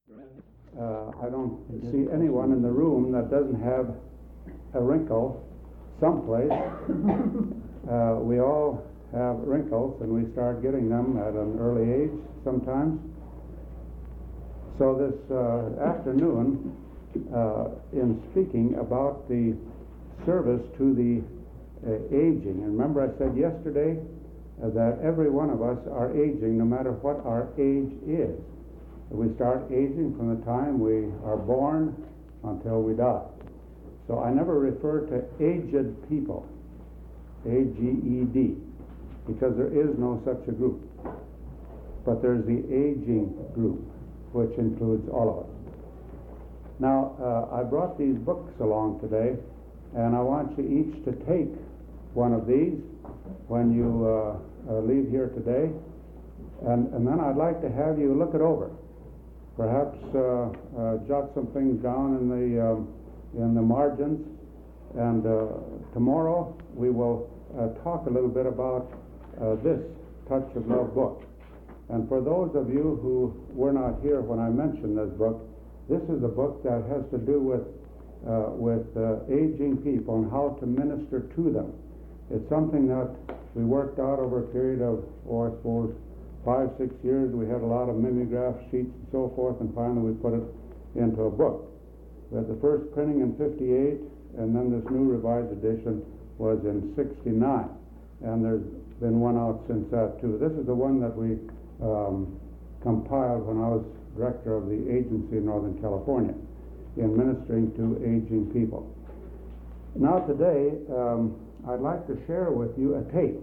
I don't see anyone in the room that doesn't have a wrinkle someplace. We all have wrinkles, and we start getting them at an early age sometimes. So this afternoon, in speaking about the service to the aging, and remember I said yesterday that every one of us are aging no matter what our age is. We start aging from the time we are born until we die. So I never refer to aged people, A-G-E-D, because there is no such a group. But there's the aging group, which includes all of us. Now, I brought these books along today, and I want you each to take one of these when you leave here today, and then I'd like to have you look it over. Perhaps jot some things down in the margins, and tomorrow we will talk a little bit about this Touch of Love book. And for those of you who were not here when I mentioned this book, this is a book that has to do with aging people and how to minister to them. It's something that we worked out over a period of, I suppose, 5-6 years. We had a lot of mimeograph sheets and so forth, and finally we put it into a book. We had the first printing in 58, and then this new revised edition was in 69, and there's been one out since that too. This is the one that we compiled when I was director of the agency in Northern California in ministering to aging people. Now today I'd like to share with you a tape.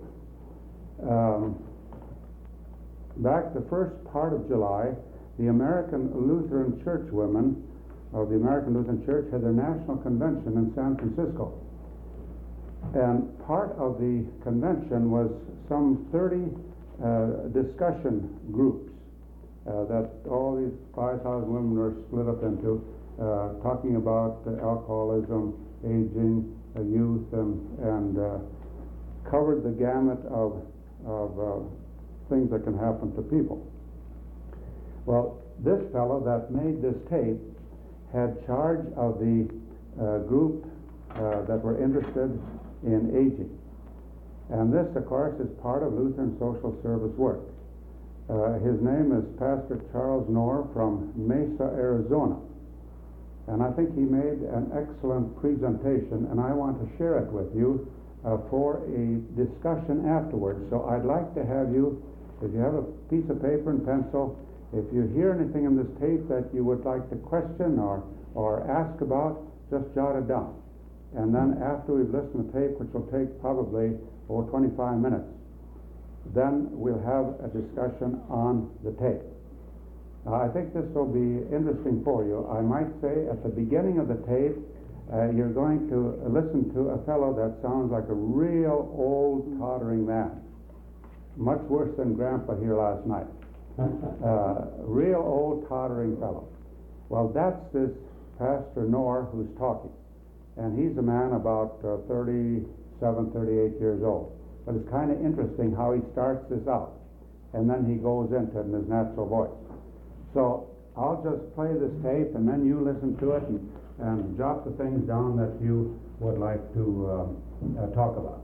Back the first part of July, the American Lutheran Church women of the American Lutheran Church had their national convention in San Francisco. And part of the convention was some 30 discussion groups that all these 5,000 women were split up into, talking about alcoholism, aging, youth, and covered the gamut of things that can happen to people. Well, this fellow that made this tape had charge of the group that were interested in aging. And this, of course, is part of Lutheran social service work. His name is Pastor Charles Knorr from Mesa, Arizona. And I think he made an excellent presentation, and I want to share it with you for a discussion afterwards. So I'd like to have you, if you have a piece of paper and pencil, if you hear anything in this tape that you would like to question or ask about, just jot it down. And then after we've listened to the tape, which will take probably 25 minutes, then we'll have a discussion on the tape. I think this will be interesting for you. I might say at the beginning of the tape, you're going to listen to a fellow that sounds like a real old tottering man. Much worse than Grandpa here last night. Real old tottering fellow. Well, that's this Pastor Knorr who's talking. And he's a man about 37, 38 years old. But it's kind of interesting how he starts this out. And then he goes into it in his natural voice. So I'll just play this tape, and then you listen to it and jot the things down that you would like to talk about.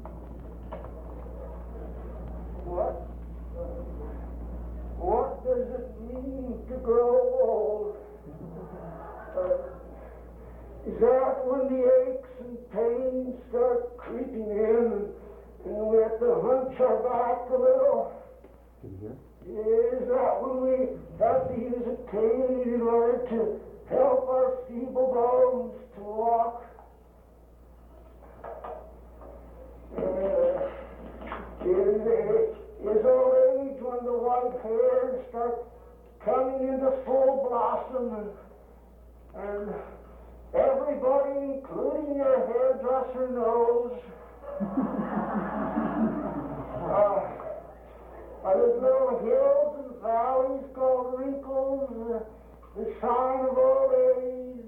What does it mean to grow old? Is that when the aches and pains start creeping in and we have to hunch our back a little? Is that when we have to use a cane in order to help our feeble bones to walk? Is old age when the white hairs start coming into full blossom and everybody, including your hairdresser, knows there's little hills and valleys called wrinkles, the sign of old age.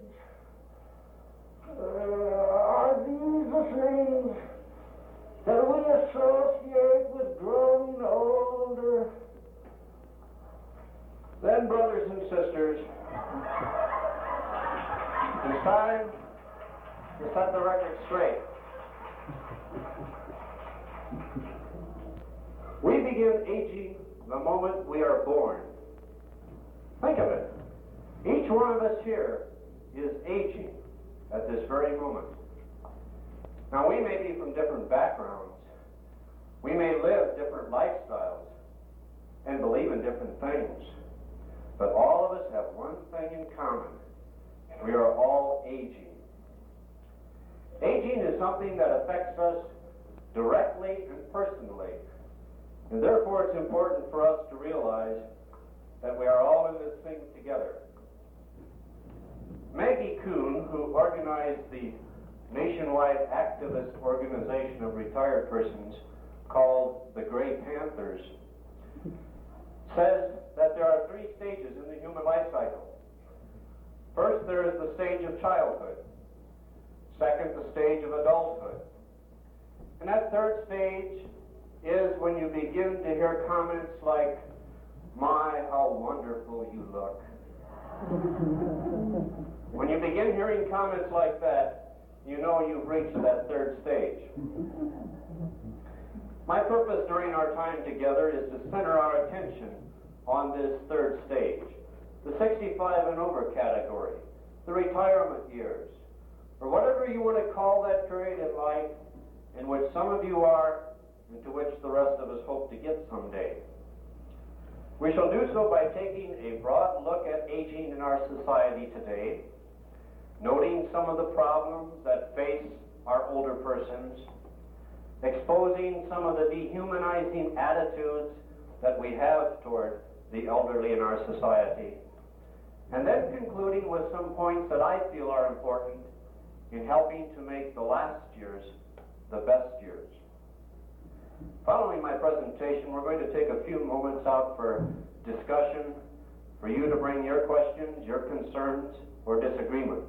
Are these the things that we associate with growing older? Then, brothers and sisters, it's time to set the record straight. We begin aging the moment we are born. Think of it. Each one of us here is aging at this very moment. Now, we may be from different backgrounds. We may live different lifestyles and believe in different things. But all of us have one thing in common. We are all aging. Aging is something that affects us directly and personally. And therefore it's important for us to realize that we are all in this thing together. Maggie Kuhn, who organized the nationwide activist organization of retired persons called the Gray Panthers, says that there are 3 stages in the human life cycle. First, there is the stage of childhood. Second, the stage of adulthood. And that third stage is when you begin to hear comments like, "My, how wonderful you look." When you begin hearing comments like that, you know you've reached that third stage. My purpose during our time together is to center our attention on this third stage, the 65 and over category, the retirement years, or whatever you want to call that period in life in which some of you are and to which the rest of us hope to get someday. We shall do so by taking a broad look at aging in our society today, noting some of the problems that face our older persons, exposing some of the dehumanizing attitudes that we have toward the elderly in our society, and then concluding with some points that I feel are important in helping to make the last years the best years. Following my presentation, we're going to take a few moments out for discussion, for you to bring your questions, your concerns, or disagreements.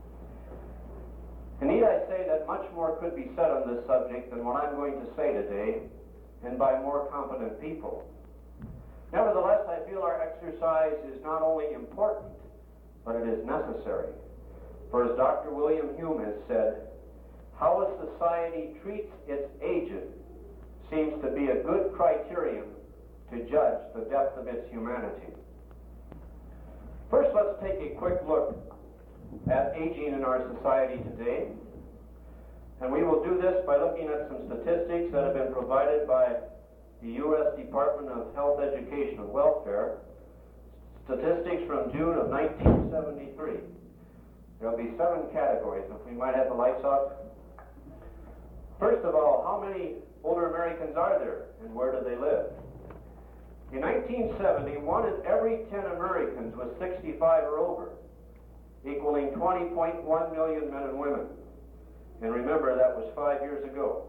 And need I say that much more could be said on this subject than what I'm going to say today, and by more competent people. Nevertheless, I feel our exercise is not only important, but it is necessary. For as Dr. William Hume has said, how a society treats its aged seems to be a good criterion to judge the depth of its humanity. First, let's take a quick look at aging in our society today. And we will do this by looking at some statistics that have been provided by the U.S. Department of Health, Education, and Welfare, statistics from June of 1973. There will be 7 categories. If we might have the lights off. First of all, how many older Americans are there, and where do they live? In 1970, 1 in every 10 Americans was 65 or over, equaling 20.1 million men and women. And remember, that was 5 years ago.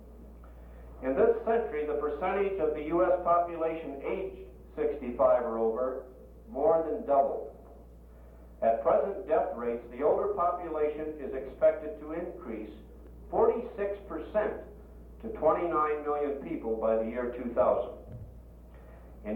In this century, the percentage of the U.S. population aged 65 or over more than doubled. At present death rates, the older population is expected to increase 46% to 29 million people by the year 2000. In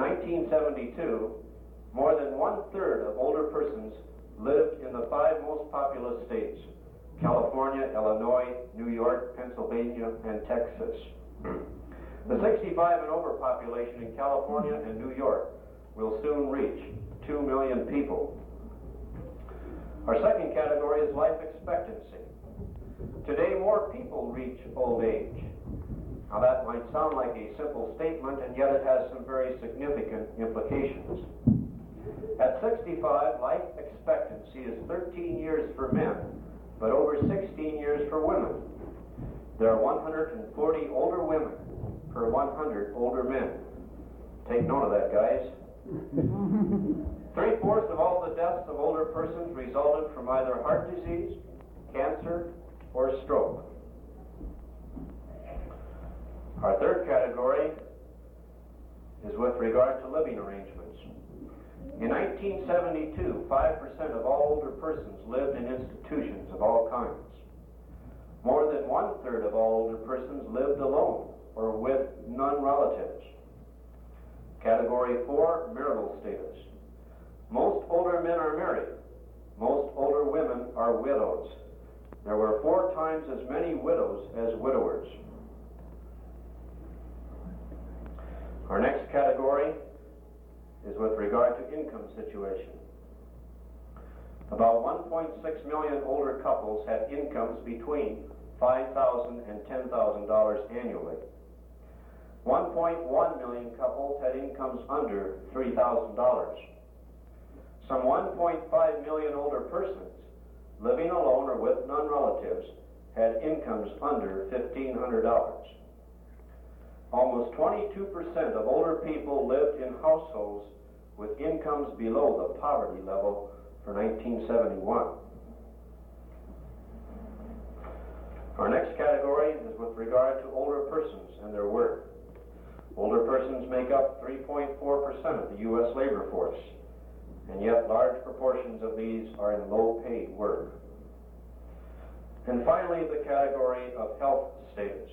1972, more than 1/3 of older persons lived in the 5 most populous states: California, Illinois, New York, Pennsylvania, and Texas. The 65 and over population in California and New York will soon reach 2 million people. Our second category is life expectancy. Today, more people reach old age. Now, that might sound like a simple statement, and yet it has some very significant implications. At 65, life expectancy is 13 years for men, but over 16 years for women. There are 140 older women per 100 older men. Take note of that, guys. 3/4 of all the deaths of older persons resulted from either heart disease, cancer, or stroke. Our third category is with regard to living arrangements. In 1972, 5% of all older persons lived in institutions of all kinds. More than 1/3 of all older persons lived alone or with none relatives. Category 4, marital status. Most older men are married. Most older women are widows. There were 4 times as many widows as widowers. Our next category is with regard to income situation. About 1.6 million older couples had incomes between $5,000 and $10,000 annually. 1.1 million couples had incomes under $3,000. Some 1.5 million older persons living alone or with non-relatives had incomes under $1,500. Almost 22% of older people lived in households with incomes below the poverty level for 1971. Our next category is with regard to older persons and their work. Older persons make up 3.4% of the U.S. labor force, and yet large proportions of these are in low-paid work. And finally, the category of health status.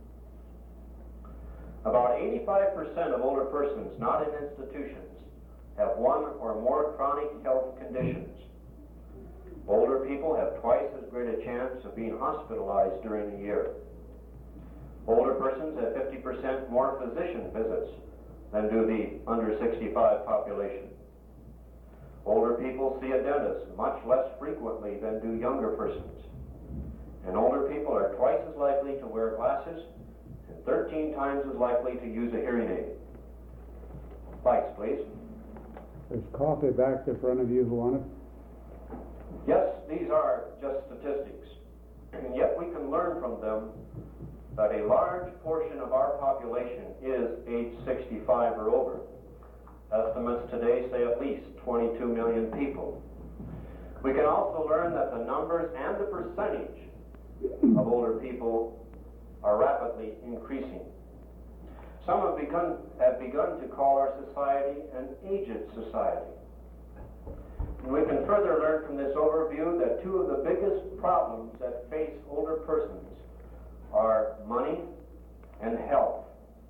About 85% of older persons not in institutions have one or more chronic health conditions. Older people have twice as great a chance of being hospitalized during the year. Older persons have 50% more physician visits than do the under 65 population. Older people see a dentist much less frequently than do younger persons. And older people are twice as likely to wear glasses and 13 times as likely to use a hearing aid. Lights, please. There's coffee back there in front of you. Who want it? Yes, these are just statistics, and yet we can learn from them that a large portion of our population is age 65 or over. Estimates today say at least 22 million people. We can also learn that the numbers and the percentage of older people are rapidly increasing. Some have begun to call our society an aged society. And we can further learn from this overview that 2 of the biggest problems that face older persons are money and health,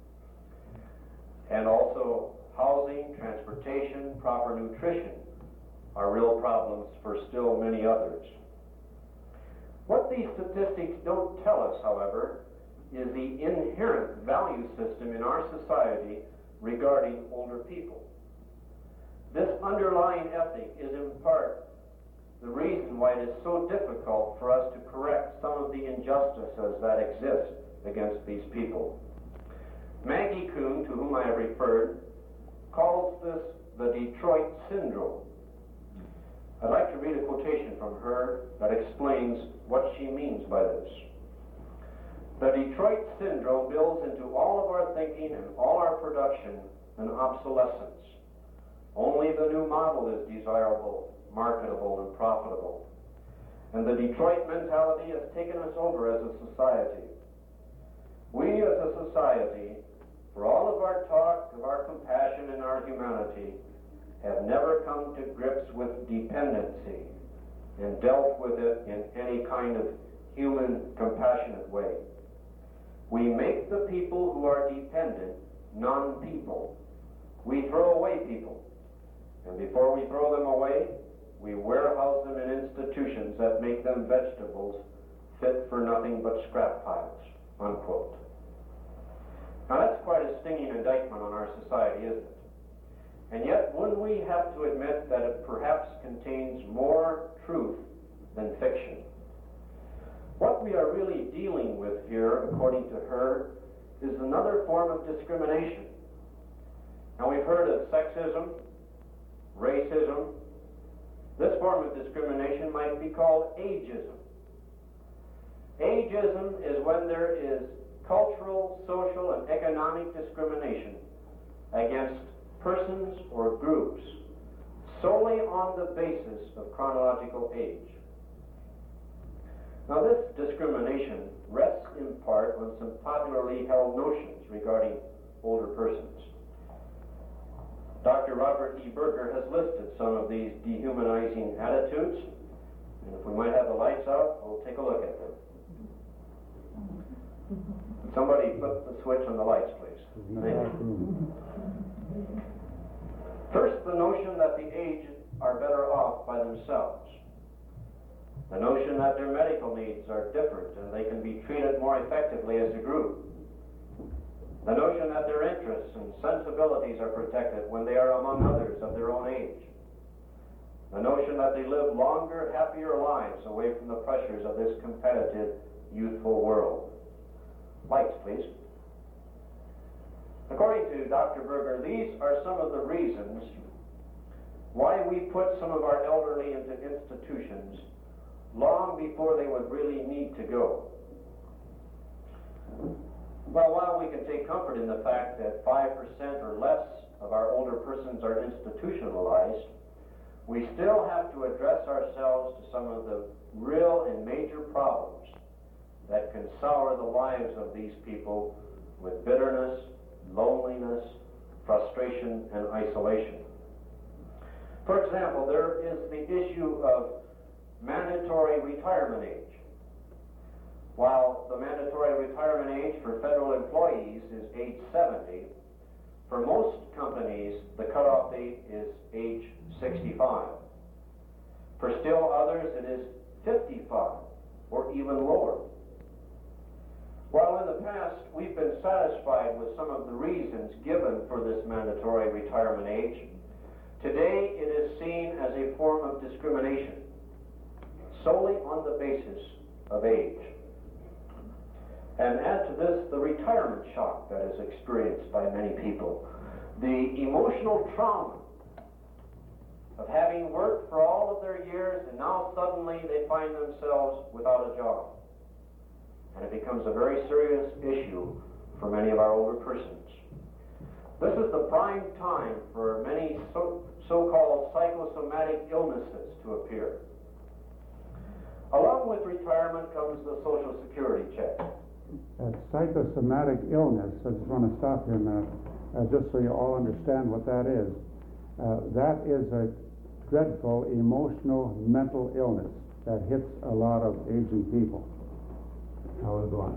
and also housing, transportation, proper nutrition are real problems for still many others. What these statistics don't tell us, however, is the inherent value system in our society regarding older people. This underlying ethic is in part the reason why it is so difficult for us to correct some of the injustices that exist against these people. Maggie Kuhn, to whom I have referred, calls this the Detroit Syndrome. I'd like to read a quotation from her that explains what she means by this. The Detroit Syndrome builds into all of our thinking and all our production an obsolescence. Only the new model is desirable, marketable, and profitable. And the Detroit mentality has taken us over as a society. We as a society, for all of our talk of our compassion and our humanity, have never come to grips with dependency and dealt with it in any kind of human, compassionate way. We make the people who are dependent non-people. We throw away people. And before we throw them away, we warehouse them in institutions that make them vegetables fit for nothing but scrap piles, unquote. Now that's quite a stinging indictment on our society, isn't it? And yet, wouldn't we have to admit that it perhaps contains more truth than fiction? What we are really dealing with here, according to her, is another form of discrimination. Now we've heard of sexism, racism. This form of discrimination might be called ageism. Ageism is when there is cultural, social, and economic discrimination against persons or groups solely on the basis of chronological age. Now this discrimination rests in part on some popularly held notions regarding older persons. Dr. Robert E. Berger has listed some of these dehumanizing attitudes, and if we might have the lights out, we'll take a look at them. Somebody flip the switch on the lights, please. Thank you. First, the notion that the aged are better off by themselves. The notion that their medical needs are different and they can be treated more effectively as a group. The notion that their interests and sensibilities are protected when they are among others of their own age. The notion that they live longer, happier lives away from the pressures of this competitive, youthful world. Lights, please. According to Dr. Berger, these are some of the reasons why we put some of our elderly into institutions long before they would really need to go. Well, while we can take comfort in the fact that 5% or less of our older persons are institutionalized, we still have to address ourselves to some of the real and major problems that can sour the lives of these people with bitterness, loneliness, frustration, and isolation. For example, there is the issue of mandatory retirement age. While the mandatory retirement age for federal employees is age 70, for most companies the cutoff date is age 65. For still others it is 55 or even lower. While in the past we've been satisfied with some of the reasons given for this mandatory retirement age, today it is seen as a form of discrimination solely on the basis of age. And add to this the retirement shock that is experienced by many people, the emotional trauma of having worked for all of their years and now suddenly they find themselves without a job. And it becomes a very serious issue for many of our older persons. This is the prime time for many so-called psychosomatic illnesses to appear. Along with retirement comes the Social Security check. Psychosomatic illness, I just want to stop here a minute, just so you all understand what that is. That is a dreadful emotional, mental illness that hits a lot of aging people. How will it go on?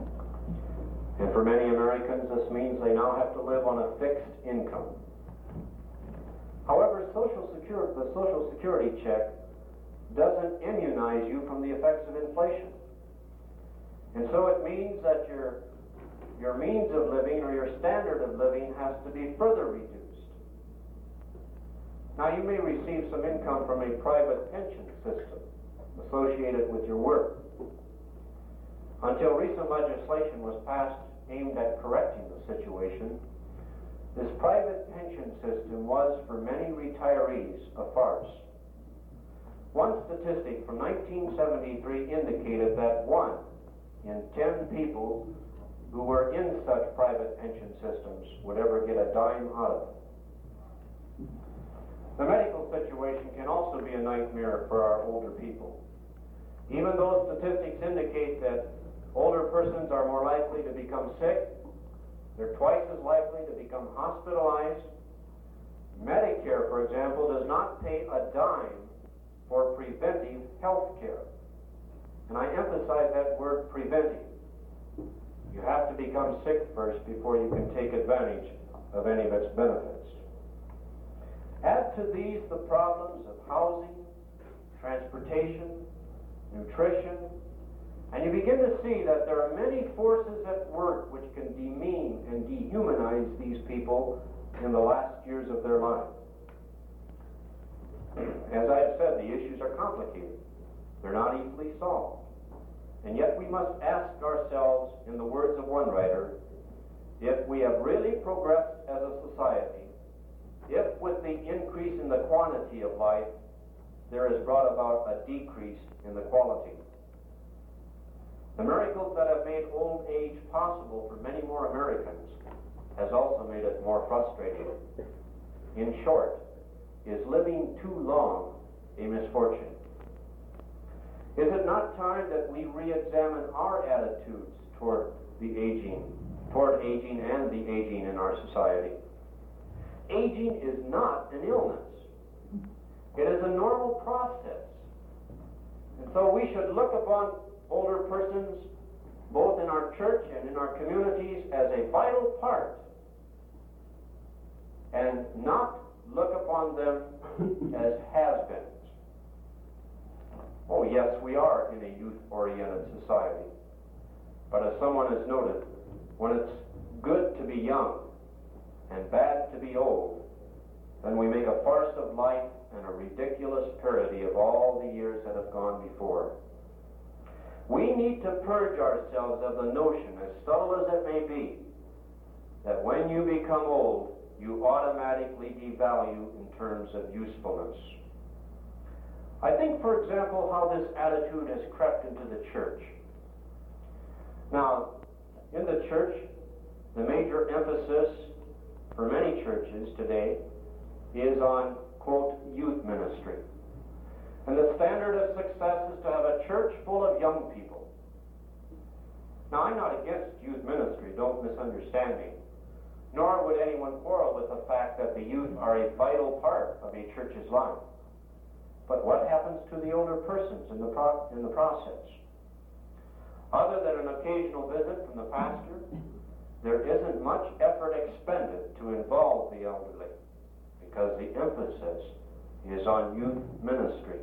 And for many Americans, this means they now have to live on a fixed income. However, the Social Security check doesn't immunize you from the effects of inflation. And so it means that your means of living or your standard of living has to be further reduced. Now, you may receive some income from a private pension system associated with your work. Until recent legislation was passed aimed at correcting the situation, this private pension system was, for many retirees, a farce. One statistic from 1973 indicated that 1 in 10 people who were in such private pension systems would ever get a dime out of it. The medical situation can also be a nightmare for our older people. Even though statistics indicate that older persons are more likely to become sick, they're twice as likely to become hospitalized. Medicare, for example, does not pay a dime for preventive health care. And I emphasize that word preventive. You have to become sick first before you can take advantage of any of its benefits. Add to these the problems of housing, transportation, nutrition, and you begin to see that there are many forces at work which can demean and dehumanize these people in the last years of their life. As I have said, the issues are complicated. They're not easily solved. And yet we must ask ourselves, in the words of one writer, if we have really progressed as a society, if with the increase in the quantity of life, there is brought about a decrease in the quality. The miracles that have made old age possible for many more Americans has also made it more frustrating. In short, is living too long a misfortune? Is it not time that we re-examine our attitudes toward aging and the aging in our society? Aging is not an illness. It is a normal process. And so we should look upon older persons, both in our church and in our communities, as a vital part and not look upon them as has-beens. Oh yes, we are in a youth-oriented society. But as someone has noted, when it's good to be young and bad to be old, then we make a farce of life and a ridiculous parody of all the years that have gone before. We need to purge ourselves of the notion, as subtle as it may be, that when you become old, you automatically devalue in terms of usefulness. I think, for example, how this attitude has crept into the church. Now, in the church, the major emphasis for many churches today is on, quote, youth ministry. And the standard of success is to have a church full of young people. Now, I'm not against youth ministry, don't misunderstand me. Nor would anyone quarrel with the fact that the youth are a vital part of a church's life. But what happens to the older persons in the process? Other than an occasional visit from the pastor, there isn't much effort expended to involve the elderly, because the emphasis is on youth ministry.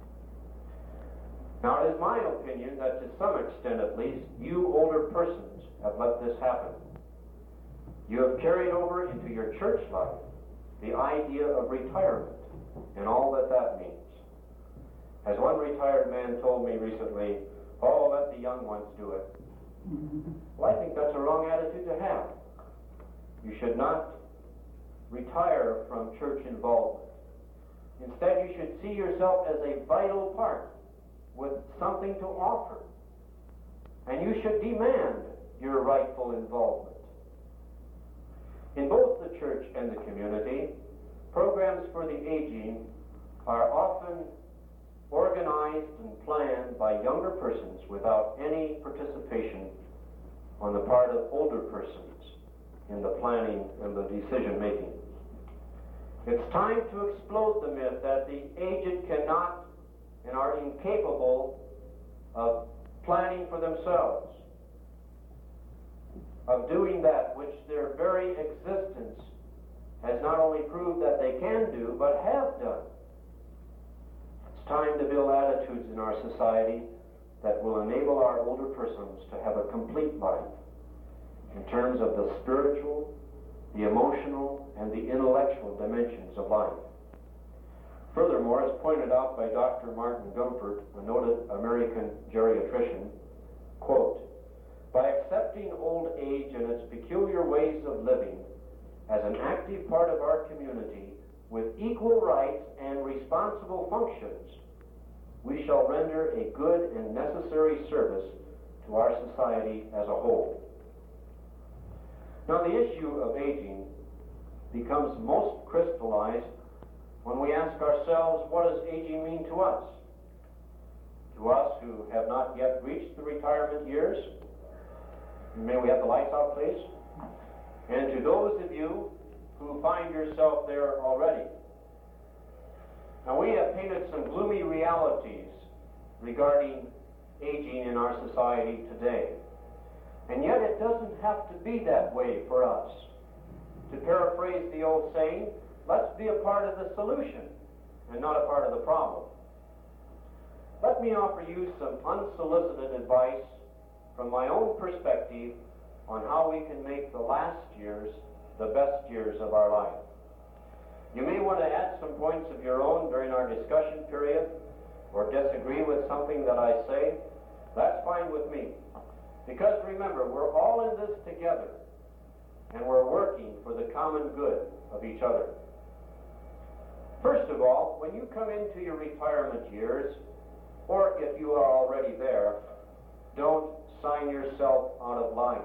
Now, it is my opinion that to some extent at least, you older persons have let this happen. You have carried over into your church life the idea of retirement and all that that means. As one retired man told me recently, oh, let the young ones do it. Well, I think that's a wrong attitude to have. You should not retire from church involvement. Instead, you should see yourself as a vital part with something to offer. And you should demand your rightful involvement. In both the church and the community, programs for the aging are often organized and planned by younger persons without any participation on the part of older persons in the planning and the decision making. It's time to explode the myth that the aged cannot and are incapable of planning for themselves, of doing that which their very existence has not only proved that they can do, but have done. It's time to build attitudes in our society that will enable our older persons to have a complete life in terms of the spiritual, the emotional, and the intellectual dimensions of life. Furthermore, as pointed out by Dr. Martin Gumpert, a noted American geriatrician, quote, by accepting old age and its peculiar ways of living as an active part of our community with equal rights and responsible functions, we shall render a good and necessary service to our society as a whole. Now, the issue of aging becomes most crystallized when we ask ourselves, what does aging mean to us? To us who have not yet reached the retirement years, may we have the lights out, please? And to those of you who find yourself there already. Now, we have painted some gloomy realities regarding aging in our society today. And yet it doesn't have to be that way for us. To paraphrase the old saying, let's be a part of the solution and not a part of the problem. Let me offer you some unsolicited advice from my own perspective on how we can make the last years the best years of our life. You may want to add some points of your own during our discussion period or disagree with something that I say. That's fine with me. Because remember, we're all in this together and we're working for the common good of each other. First of all, when you come into your retirement years, or if you are already there, don't sign yourself out of life.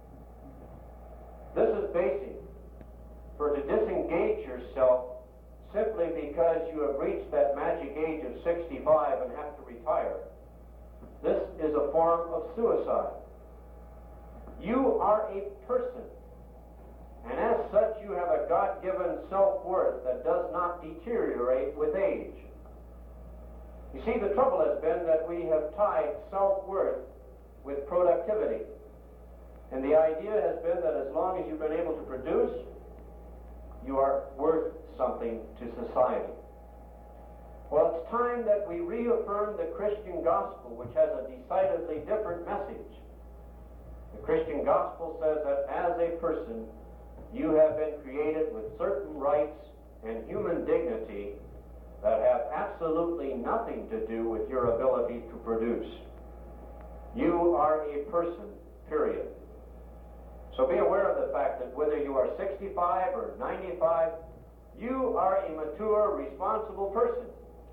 This is basic. For to disengage yourself simply because you have reached that magic age of 65 and have to retire, this is a form of suicide. You are a person, and as such you have a God-given self-worth that does not deteriorate with age. You see, the trouble has been that we have tied self-worth with productivity. And the idea has been that as long as you've been able to produce, you are worth something to society. Well, it's time that we reaffirm the Christian gospel, which has a decidedly different message. The Christian gospel says that as a person, you have been created with certain rights and human dignity that have absolutely nothing to do with your ability to produce. You are a person, period. So be aware of the fact that whether you are 65 or 95, you are a mature, responsible person.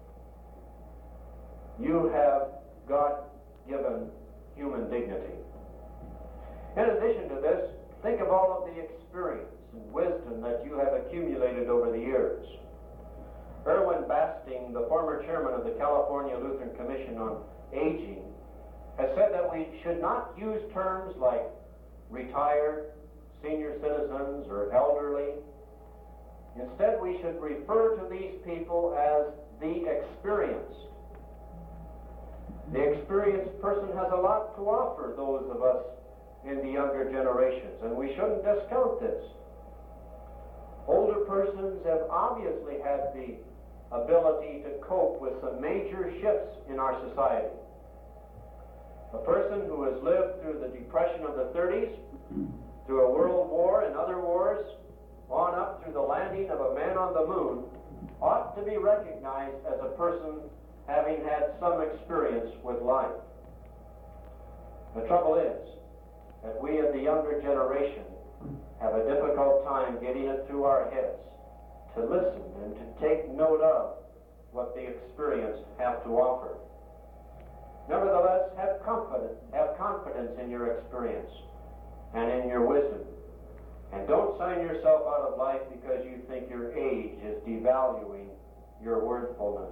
You have God-given human dignity. In addition to this, think of all of the experience and wisdom that you have accumulated over the years. Irwin Basting, the former chairman of the California Lutheran Commission on Aging, has said that we should not use terms like retired, senior citizens, or elderly. Instead, we should refer to these people as the experienced. The experienced person has a lot to offer those of us in the younger generations, and we shouldn't discount this. Older persons have obviously had the ability to cope with some major shifts in our society. A person who has lived through the Depression of the 30s, through a world war and other wars, on up through the landing of a man on the moon, ought to be recognized as a person having had some experience with life. The trouble is that we in the younger generation have a difficult time getting it through our heads to listen and to take note of what the experienced have to offer. Nevertheless, have confidence in your experience and in your wisdom. And don't sign yourself out of life because you think your age is devaluing your worthfulness.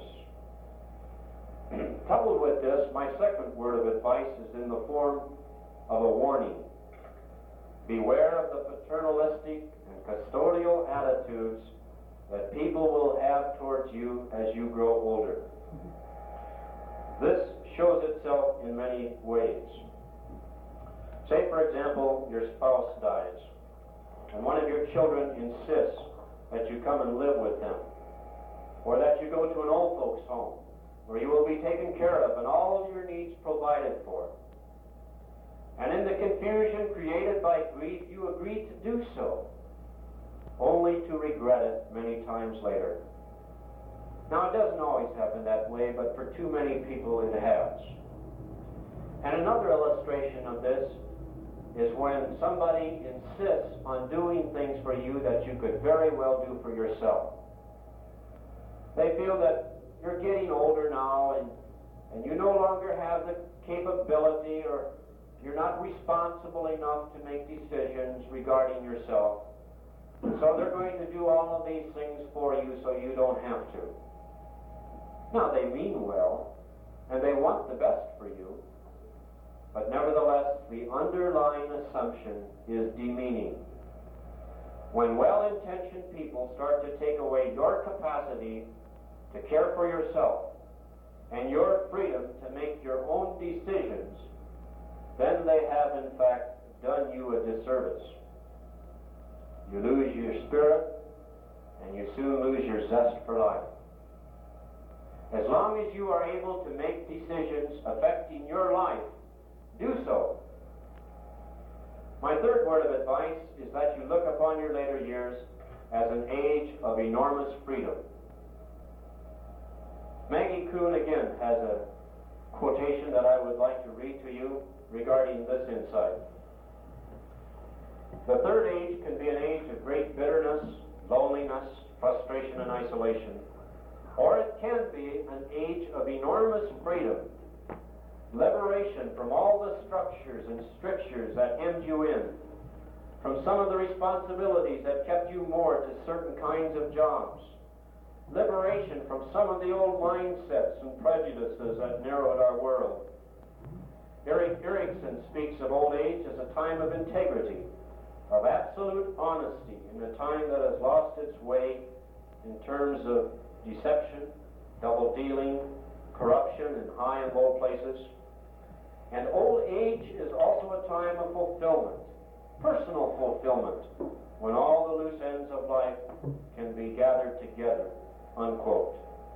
Coupled with this, my second word of advice is in the form of a warning. Beware of the paternalistic and custodial attitudes that people will have towards you as you grow older. This shows itself in many ways. Say, for example, your spouse dies, and one of your children insists that you come and live with them, or that you go to an old folks' home, where you will be taken care of and all your needs provided for. And in the confusion created by grief, you agree to do so, only to regret it many times later. Now, it doesn't always happen that way, but for too many people it has. And another illustration of this is when somebody insists on doing things for you that you could very well do for yourself. They feel that you're getting older now and you no longer have the capability, or you're not responsible enough to make decisions regarding yourself. And so they're going to do all of these things for you so you don't have to. Now, they mean well, and they want the best for you, but nevertheless, the underlying assumption is demeaning. When well-intentioned people start to take away your capacity to care for yourself and your freedom to make your own decisions, then they have, in fact, done you a disservice. You lose your spirit, and you soon lose your zest for life. As long as you are able to make decisions affecting your life, do so. My third word of advice is that you look upon your later years as an age of enormous freedom. Maggie Kuhn again has a quotation that I would like to read to you regarding this insight. The third age can be an age of great bitterness, loneliness, frustration, and isolation. Or it can be an age of enormous freedom, liberation from all the structures and strictures that hemmed you in, from some of the responsibilities that kept you moored to certain kinds of jobs, liberation from some of the old mindsets and prejudices that narrowed our world. Erik Erikson speaks of old age as a time of integrity, of absolute honesty, in a time that has lost its way in terms of deception, double-dealing, corruption in high and low places. And old age is also a time of fulfillment, personal fulfillment, when all the loose ends of life can be gathered together, unquote.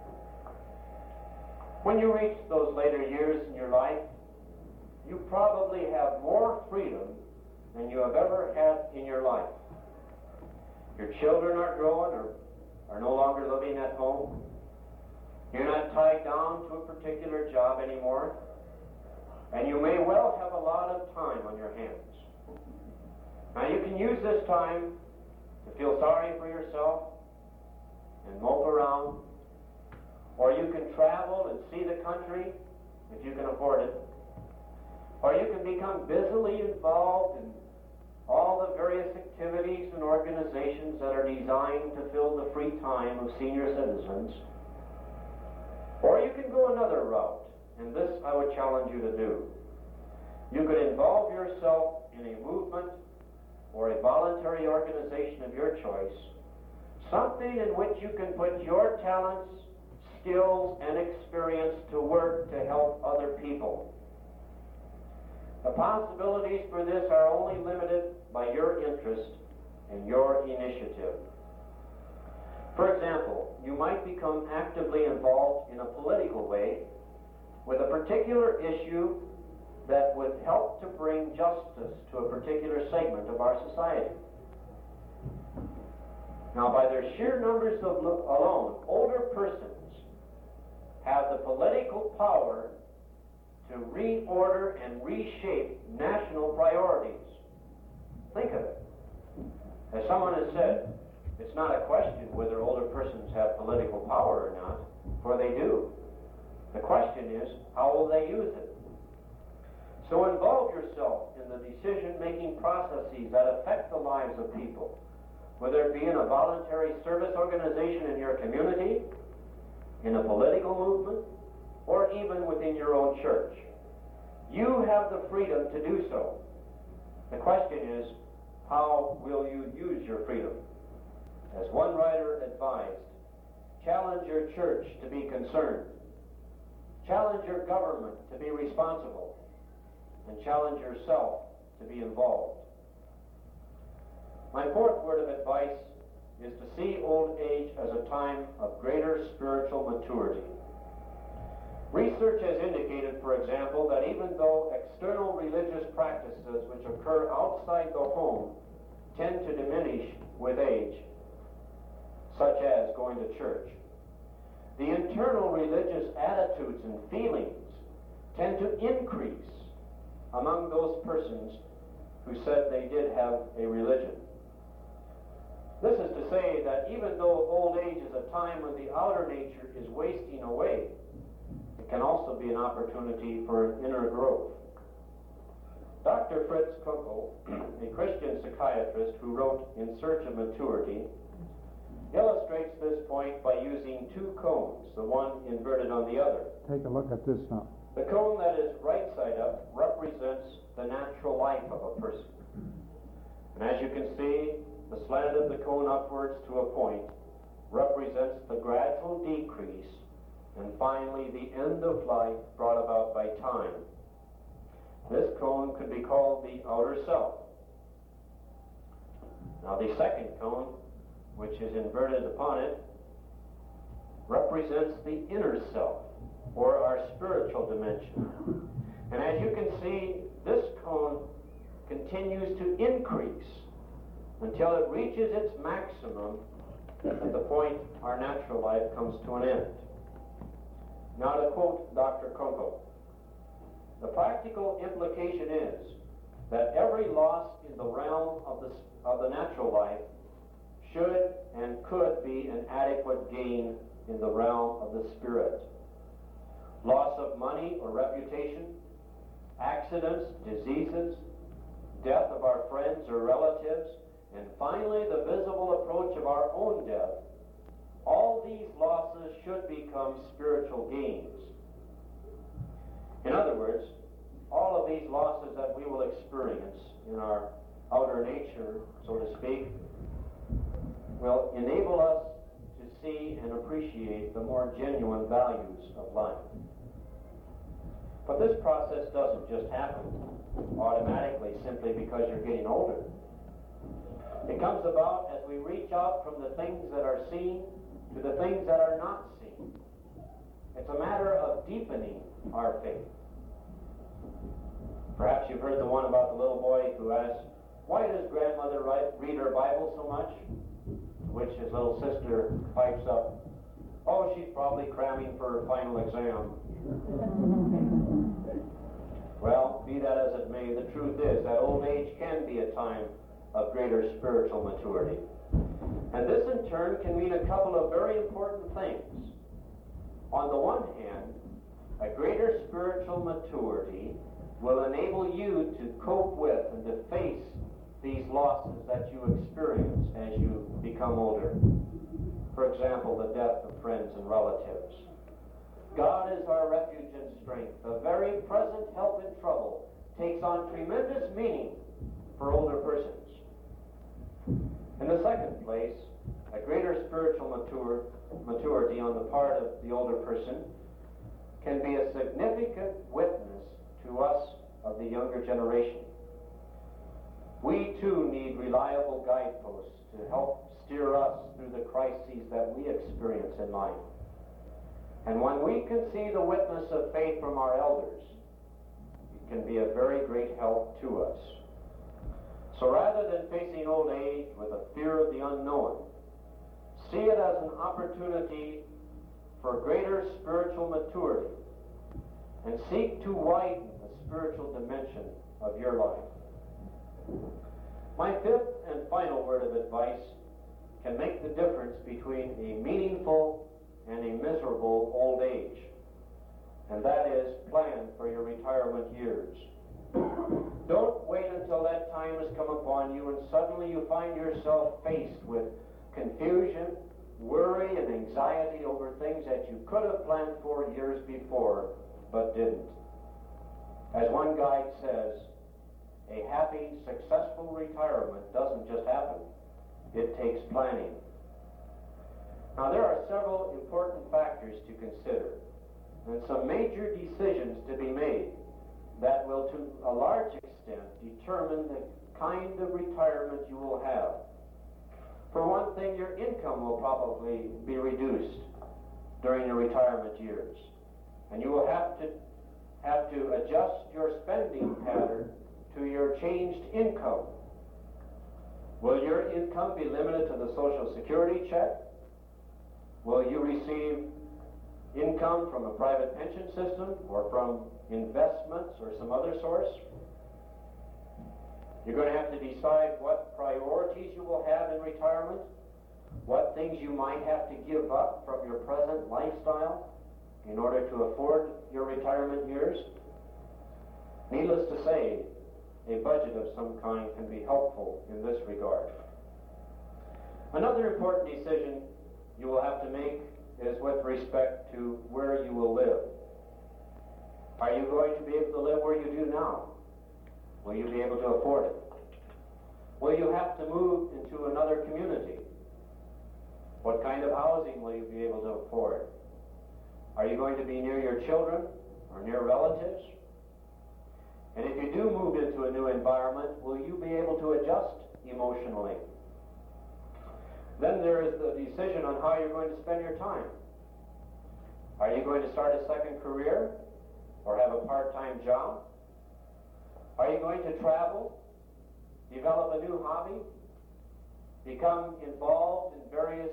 When you reach those later years in your life, you probably have more freedom than you have ever had in your life. Your children are grown or are no longer living at home. You're not tied down to a particular job anymore. And you may well have a lot of time on your hands. Now you can use this time to feel sorry for yourself and mope around, or you can travel and see the country if you can afford it, or you can become busily involved in all the various activities and organizations that are designed to fill the free time of senior citizens, or you can go another route, and this I would challenge you to do. You could involve yourself in a movement or a voluntary organization of your choice, something in which you can put your talents, skills, and experience to work to help other people. The possibilities for this are only limited by your interest and your initiative. For example, you might become actively involved in a political way with a particular issue that would help to bring justice to a particular segment of our society. Now, by their sheer numbers alone, older persons have the political power to reorder and reshape national priorities. Think of it. As someone has said, it's not a question whether older persons have political power or not, for they do. The question is, how will they use it? So involve yourself in the decision-making processes that affect the lives of people, whether it be in a voluntary service organization in your community, in a political movement, or even within your own church. You have the freedom to do so. The question is, how will you use your freedom? As one writer advised, challenge your church to be concerned, challenge your government to be responsible, and challenge yourself to be involved. My fourth word of advice is to see old age as a time of greater spiritual maturity. Research has indicated, for example, that even though external religious practices which occur outside the home tend to diminish with age, such as going to church, the internal religious attitudes and feelings tend to increase among those persons who said they did have a religion. This is to say that even though old age is a time when the outer nature is wasting away, it can also be an opportunity for inner growth. Dr. Fritz Kunkel, a Christian psychiatrist who wrote In Search of Maturity, illustrates this point by using two cones, the one inverted on the other. Take a look at this now. The cone that is right side up represents the natural life of a person. And as you can see, the slant of the cone upwards to a point represents the gradual decrease and finally the end of life brought about by time. This cone could be called the outer self. Now the second cone, which is inverted upon it, represents the inner self, or our spiritual dimension. And as you can see, this cone continues to increase until it reaches its maximum at the point our natural life comes to an end. Now to quote Dr. Kunkel, the practical implication is that every loss in the realm of the natural life should and could be an adequate gain in the realm of the spirit. Loss of money or reputation, accidents, diseases, death of our friends or relatives, and finally the visible approach of our own death, all these losses should become spiritual gains. In other words, all of these losses that we will experience in our outer nature, so to speak, will enable us to see and appreciate the more genuine values of life. But this process doesn't just happen automatically simply because you're getting older. It comes about as we reach out from the things that are seen to the things that are not seen. It's a matter of deepening our faith. Perhaps you've heard the one about the little boy who asked, "Why does grandmother read her Bible so much?" To which his little sister pipes up, "Oh, she's probably cramming for her final exam." Well, be that as it may, the truth is that old age can be a time of greater spiritual maturity. And this in turn can mean a couple of very important things. On the one hand, a greater spiritual maturity will enable you to cope with and to face these losses that you experience as you become older. For example, the death of friends and relatives. God is our refuge and strength. The very present help in trouble takes on tremendous meaning for older persons. In the second place, a greater spiritual maturity on the part of the older person can be a significant witness to us of the younger generation. We too need reliable guideposts to help steer us through the crises that we experience in life. And when we can see the witness of faith from our elders, it can be a very great help to us. So rather than facing old age with a fear of the unknown, see it as an opportunity for greater spiritual maturity and seek to widen the spiritual dimension of your life. My fifth and final word of advice can make the difference between a meaningful and a miserable old age, and that is plan for your retirement years. Don't wait until that time has come upon you and suddenly you find yourself faced with confusion, worry, and anxiety over things that you could have planned for years before but didn't. As one guide says, a happy, successful retirement doesn't just happen. It takes planning. Now, there are several important factors to consider and some major decisions to be made that will, to a large extent, determine the kind of retirement you will have. For one thing, your income will probably be reduced during your retirement years, and you will have to adjust your spending pattern to your changed income. Will your income be limited to the Social Security check? Will you receive income from a private pension system or from investments or some other source? You're going to have to decide what priorities you will have in retirement, what things you might have to give up from your present lifestyle in order to afford your retirement years. Needless to say, a budget of some kind can be helpful in this regard. Another important decision you will have to make is with respect to where you will live. Are you going to be able to live where you do now? Will you be able to afford it? Will you have to move into another community? What kind of housing will you be able to afford? Are you going to be near your children or near relatives? And if you do move into a new environment, will you be able to adjust emotionally? Then there is the decision on how you're going to spend your time. Are you going to start a second career or have a part-time job? Are you going to travel, develop a new hobby, become involved in various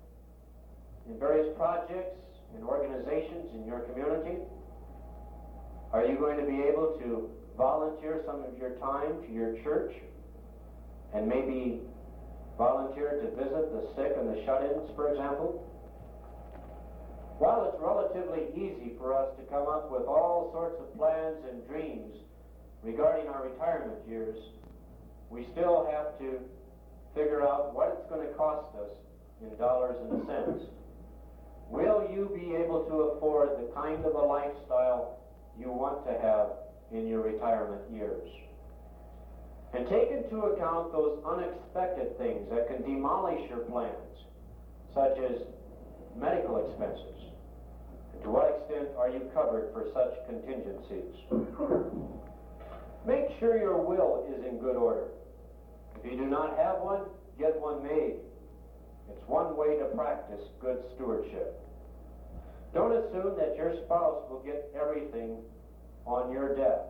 projects and organizations in your community? Are you going to be able to volunteer some of your time to your church and maybe volunteer to visit the sick and the shut-ins, for example? While it's relatively easy for us to come up with all sorts of plans and dreams regarding our retirement years, we still have to figure out what it's going to cost us in dollars and cents. Will you be able to afford the kind of a lifestyle you want to have in your retirement years? And take into account those unexpected things that can demolish your plans, such as medical expenses. And to what extent are you covered for such contingencies? Make sure your will is in good order. If you do not have one, get one made. It's one way to practice good stewardship. Don't assume that your spouse will get everything on your death.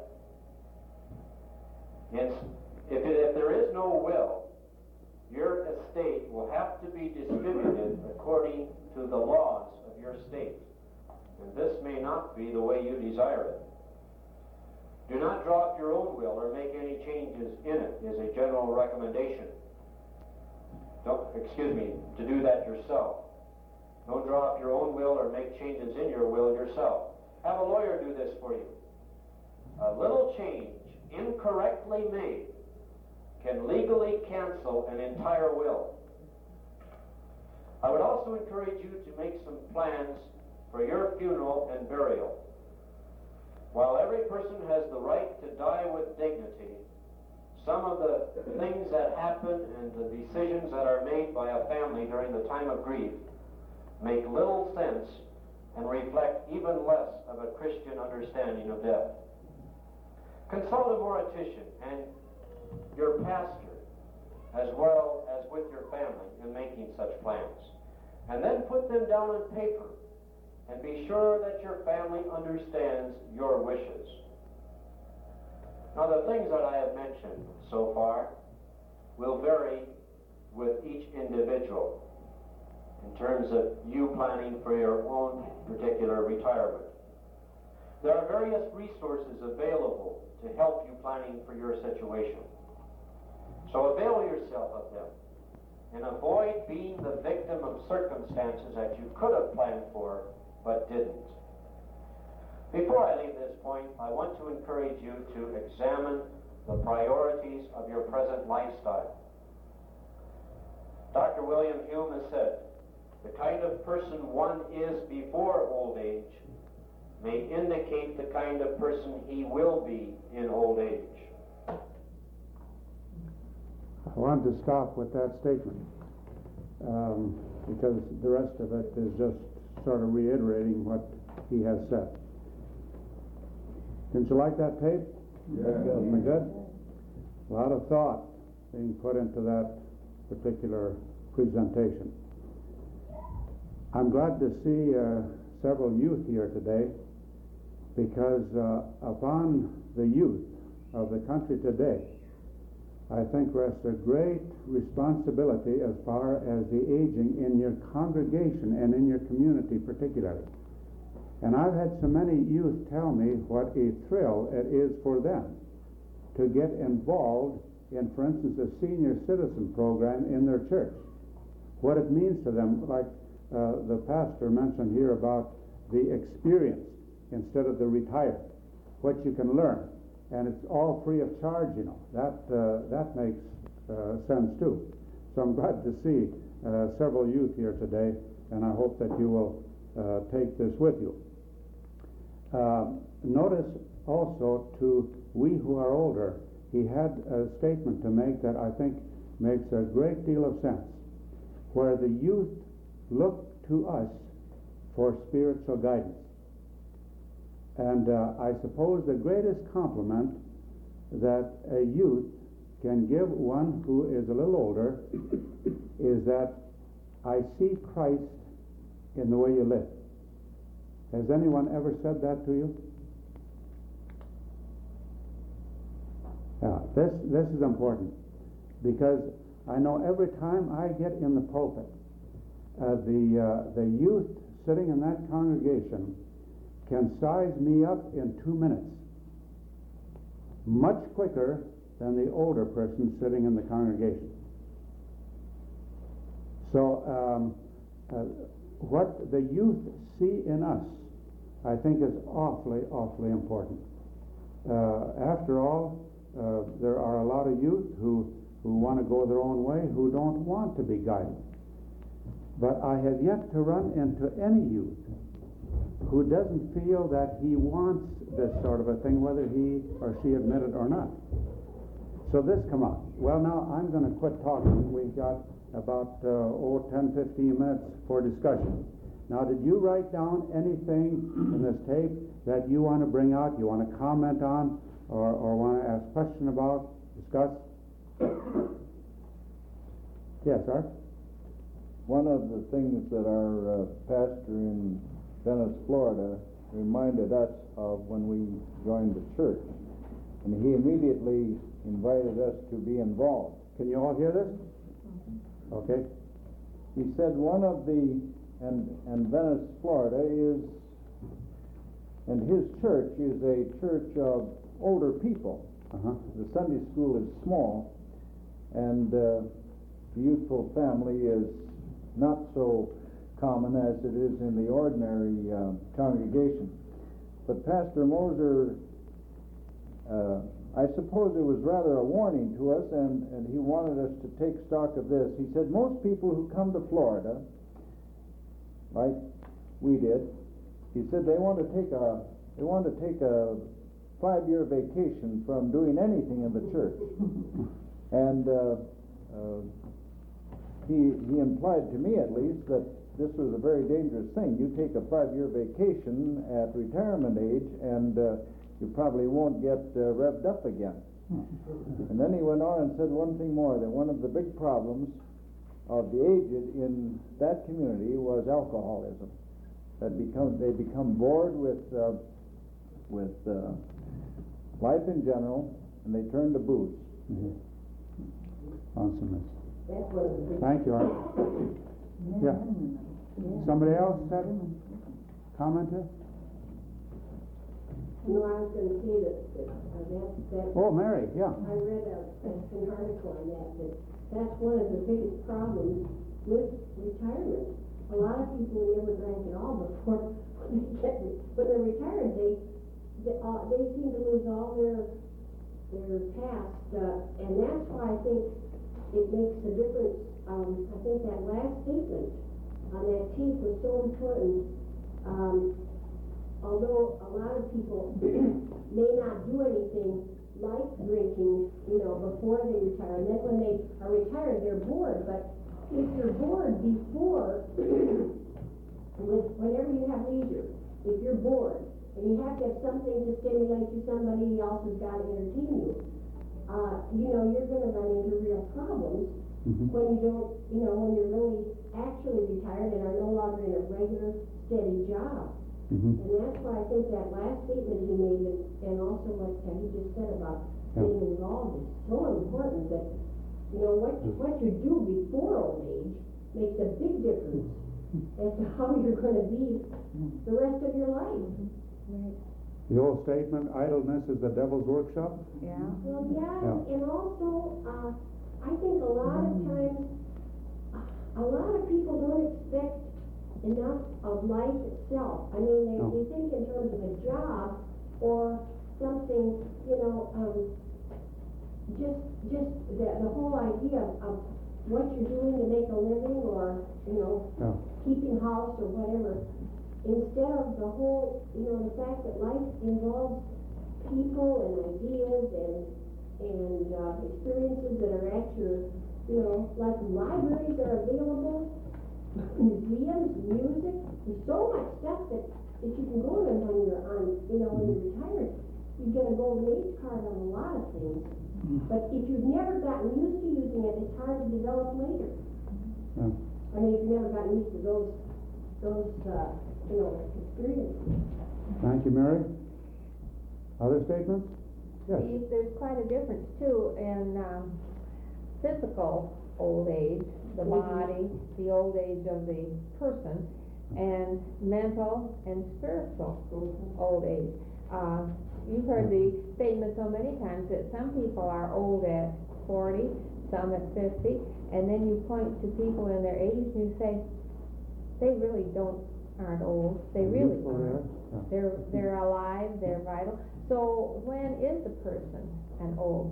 If there is no will, your estate will have to be distributed according to the laws of your state. And this may not be the way you desire it. Do not draw up your own will or make any changes in it, is a general recommendation. To do that yourself. Don't draw up your own will or make changes in your will yourself. Have a lawyer do this for you. A little change, incorrectly made, can legally cancel an entire will. I would also encourage you to make some plans for your funeral and burial. While every person has the right to die with dignity, some of the things that happen and the decisions that are made by a family during the time of grief make little sense and reflect even less of a Christian understanding of death. Consult a mortician and your pastor, as well as with your family, in making such plans. And then put them down on paper and be sure that your family understands your wishes. Now, the things that I have mentioned so far will vary with each individual in terms of you planning for your own particular retirement. There are various resources available to help you planning for your situation. So avail yourself of them and avoid being the victim of circumstances that you could have planned for but didn't. Before I leave this point, I want to encourage you to examine the priorities of your present lifestyle. Dr. William Hume has said, the kind of person one is before old age may indicate the kind of person he will be in old age. I wanted to stop with that statement because the rest of it is just sort of reiterating what he has said. Didn't you like that tape? Yeah. Isn't it good? A lot of thought being put into that particular presentation. I'm glad to see several youth here today because upon the youth of the country today, I think rests a great responsibility as far as the aging in your congregation and in your community particularly. And I've had so many youth tell me what a thrill it is for them to get involved in, for instance, a senior citizen program in their church. What it means to them, like the pastor mentioned here about the experience instead of the retired, what you can learn. And it's all free of charge, you know. That makes sense too. So I'm glad to see several youth here today, and I hope that you will take this with you. Notice also to we who are older, he had a statement to make that I think makes a great deal of sense, where the youth look to us for spiritual guidance. And I suppose the greatest compliment that a youth can give one who is a little older is that I see Christ in the way you live. Has anyone ever said that to you? Yeah, this is important because I know every time I get in the pulpit, the youth sitting in that congregation can size me up in 2 minutes, much quicker than the older person sitting in the congregation. So what the youth see in us, I think, is awfully, awfully important. After all, there are a lot of youth who want to go their own way, who don't want to be guided. But I have yet to run into any youth who doesn't feel that he wants this sort of a thing, whether he or she admit it or not. So this come out. Well, now I'm going to quit talking. We've got about 10, 15 minutes for discussion. Now, did you write down anything in this tape that you want to bring out, you want to comment on, or want to ask question about, discuss? Yes, sir? One of the things that our pastor in Venice, Florida, reminded us of when we joined the church, and he immediately invited us to be involved. Can you all hear this? Okay. He said one of the, and Venice, Florida is, and his church is a church of older people. Uh-huh. The Sunday school is small, and the youthful family is not so common as it is in the ordinary congregation. But Pastor Moser, I suppose it was rather a warning to us, and he wanted us to take stock of this. He said most people who come to Florida, like we did, he said they want to take a 5-year vacation from doing anything in the church. And he implied to me, at least, that this was a very dangerous thing. You take a 5-year vacation at retirement age, and you probably won't get revved up again. And then he went on and said one thing more, that one of the big problems of the aged in that community was alcoholism. They become bored with life in general, and they turn to booze. Mm-hmm. Awesomeness. Thank you, Art. Yeah. Somebody else had a comment here? No, I was going to say that Oh, Mary, yeah. I read an article on that's one of the biggest problems with retirement. A lot of people never drank at all before when they're retired. They seem to lose all their past, and that's why I think it makes a difference. I think that last statement on that tape was so important. Although a lot of people may not do anything like drinking, before they retire, and then when they are retired, they're bored. But if you're bored before, whenever you have leisure, if you're bored, and you have to have something to stimulate you, somebody else has got to entertain you, you're going to run into real problems when you don't, when you're really actually retired and are no longer in a regular, steady job. And that's why I think that last statement he made, and also what he just said about getting involved, is so important that, what you do before old age makes a big difference as to how you're going to be the rest of your life. The old statement, idleness is the devil's workshop? Yeah. Well, and also, I think a lot of times, a lot of people don't expect enough of life itself. I mean, they think in terms of a job or something, just the whole idea of what you're doing to make a living, or, keeping house or whatever, instead of the whole, the fact that life involves people and ideas and experiences that are at your, like libraries are available, museums, music. There's so much stuff that you can go to when you're on, when you're retired. You get a golden age card on a lot of things. But if you've never gotten used to using it, it's hard to develop later. I mean, if you've never gotten used to those experiences. Thank you, Mary. Other statements? Yes. See, there's quite a difference too in physical old age, the body, the old age of the person, and mental and spiritual old age. You've heard the statement so many times that some people are old at 40, some at 50, and then you point to people in their 80s and you say, they really aren't old. They really aren't. They're alive, they're vital. So when is a person an old?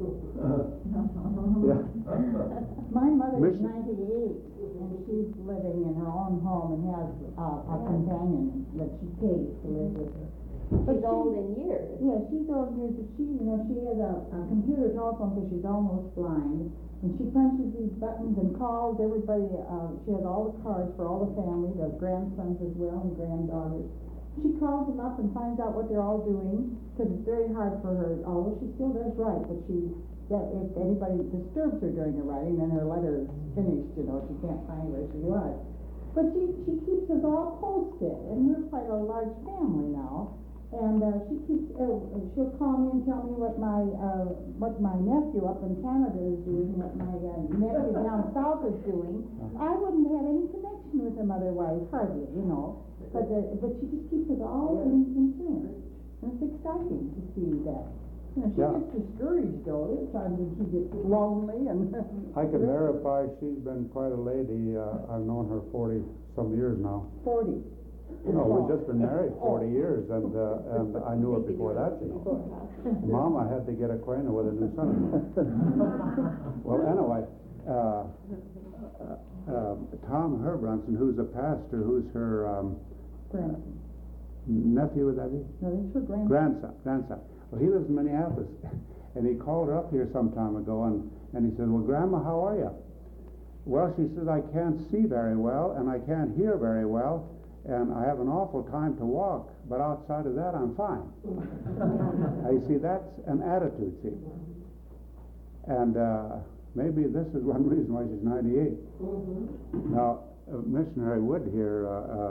My mother is 98, and she's living in her own home and has a companion that she pays to live with her. She's old in years. Yeah, she's old in years, but she has a computer telephone because she's almost blind, and she punches these buttons and calls everybody. She has all the cards for all the family, the grandsons as well and granddaughters. She calls them up and finds out what they're all doing, because it's very hard for her, although she still does write, but she that if anybody disturbs her during the writing, then her letter is finished, you know, she can't find where she was. But she keeps us all posted, and we're quite a large family now. And she'll call me and tell me what my nephew up in Canada is doing, what my nephew down south is doing. I wouldn't have any connection with him otherwise, hardly, you know. But she just keeps us all in tune. And it's exciting to see that. You know, she gets discouraged though. There's times when she gets lonely and. I can verify she's been quite a lady. I've known her 40-some years now. 40. No, we've just been married 40 years, and I knew her before that, you know. Mama had to get acquainted with a new son. Well, anyway, Tom Herbronson, who's a pastor, who's her Grandson. nephew, would that be? No, that's her grandson. Grandson. Well, he lives in Minneapolis, and he called her up here some time ago, and he said, well, Grandma, how are you? Well, she says, I can't see very well, and I can't hear very well, and I have an awful time to walk, but outside of that, I'm fine. You see, that's an attitude, see. And maybe this is one reason why she's 98. Now, Missionary Wood here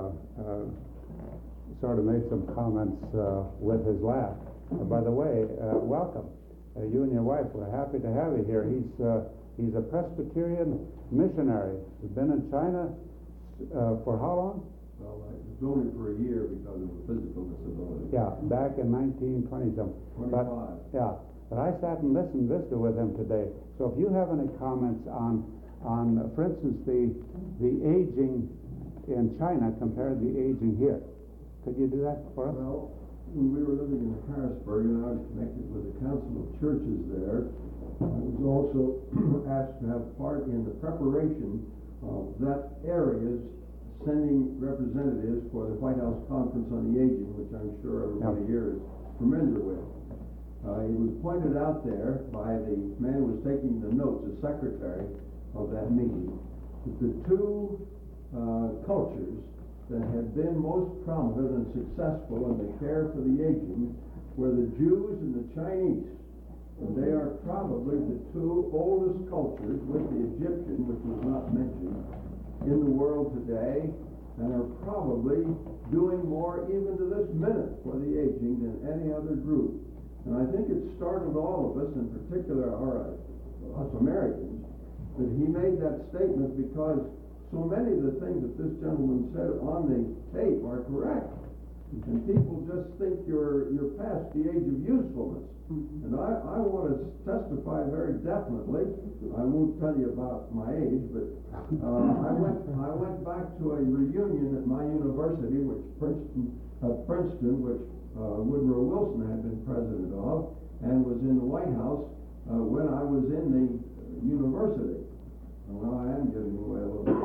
sort of made some comments with his laugh. By the way, welcome. You and your wife, we're happy to have you here. He's a Presbyterian missionary. He's been in China for how long? Well, it's only for a year because of a physical disability. Yeah, back in 1920-something. 25. But I sat and listened with him today. So if you have any comments on for instance, the aging in China compared to the aging here, could you do that for us? Well, when we were living in Harrisburg and I was connected with the Council of Churches there, I was also asked to have part in the preparation of that area's sending representatives for the White House Conference on the Aging, which I'm sure everybody here is familiar with. It was pointed out there by the man who was taking the notes, the secretary of that meeting, that the two cultures that had been most prominent and successful in the care for the aging were the Jews and the Chinese. And they are probably the two oldest cultures, with the Egyptian, which was not mentioned, in the world today, and are probably doing more even to this minute for the aging than any other group. And I think it startled all of us, in particular us Americans, that he made that statement because so many of the things that this gentleman said on the tape are correct. And people just think you're past the age of usefulness. And I want to testify very definitely. I won't tell you about my age, but I went back to a reunion at my university, which Princeton, which Woodrow Wilson had been president of, and was in the White House when I was in the university. Well, I am giving away a little bit.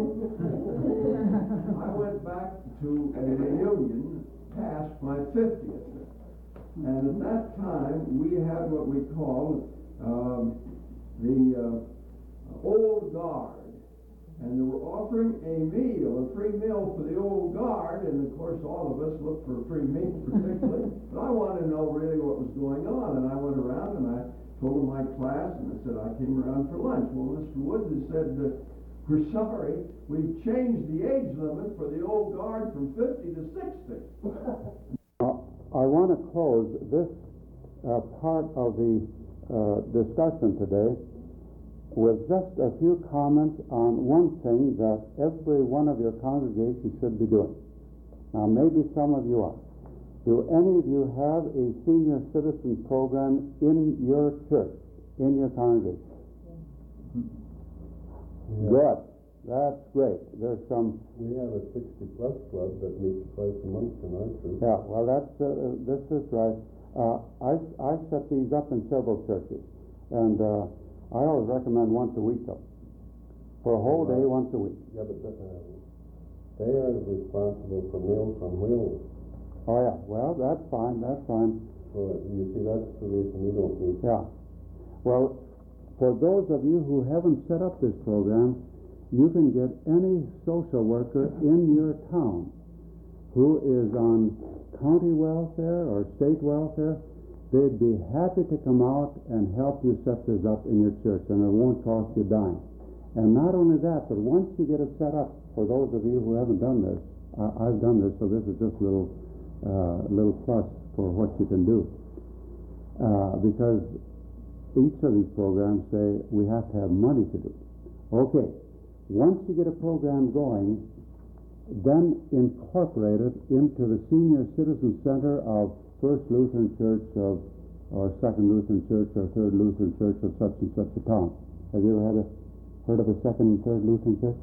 I went back to a reunion past my 50th. And at that time, we had what we called the old guard. And they were offering a free meal for the old guard. And of course, all of us looked for a free meal particularly. But I wanted to know really what was going on. And I went around and I told my class, and I said, I came around for lunch. Well, Mr. Woods has said, we're sorry, we've changed the age limit for the old guard from 50 to 60. I want to close this part of the discussion today with just a few comments on one thing that every one of your congregations should be doing. Now, maybe some of you are. Do any of you have a senior citizen program in your church, in your congregation? Yeah. Good. That's great. There's some. We have a 60-plus club that meets twice a month in our church. Yeah. Well, that's this is right. I set these up in several churches, and I always recommend once a week though, for a whole day, once a week. Yeah, but they are responsible for Meals on Wheels. Oh yeah. Well, that's fine. That's fine. So you see, that's the reason we don't need. Yeah. Well, for those of you who haven't set up this program, you can get any social worker in your town who is on county welfare or state welfare, they'd be happy to come out and help you set this up in your church, and it won't cost you a dime. And not only that, but once you get it set up, for those of you who haven't done this, I've done this, so this is just a little plus for what you can do. Because each of these programs say we have to have money to do. Okay, once you get a program going, then incorporate it into the Senior Citizen Center of First Lutheran Church of, or Second Lutheran Church, or Third Lutheran Church of such and such a town. Have you ever heard of a Second and Third Lutheran Church?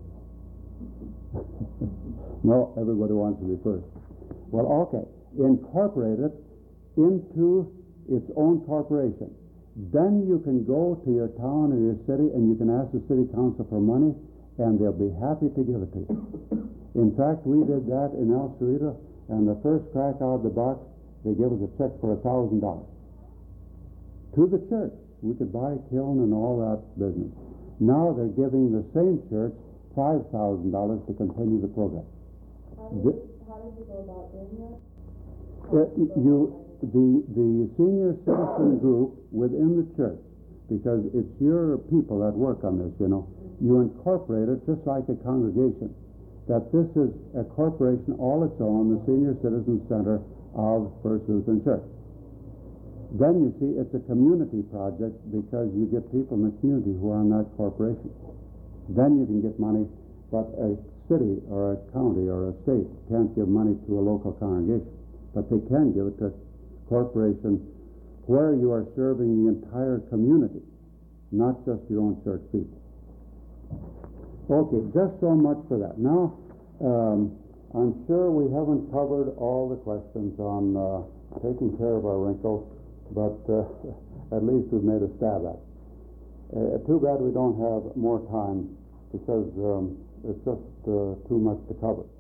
No, everybody wants to be first. Well, okay, incorporate it into its own corporation. Then you can go to your town or your city and you can ask the city council for money, and they'll be happy to give it to you. In fact, we did that in El Cerrito, and the first crack out of the box, they gave us a check for $1,000 to the church. We could buy a kiln and all that business. Now they're giving the same church $5,000 to continue the program. How did you go about doing that? The senior citizen group within the church, because it's your people that work on this, you know, you incorporate it just like a congregation, that this is a corporation all its own, the Senior Citizen Center of First Lutheran Church. Then you see it's a community project because you get people in the community who are on that corporation. Then you can get money, but a city or a county or a state can't give money to a local congregation, but they can give it to a corporation where you are serving the entire community, not just your own church people. Okay, just so much for that. Now, I'm sure we haven't covered all the questions on taking care of our wrinkles, but at least we've made a stab at it. Too bad we don't have more time, because it's just too much to cover.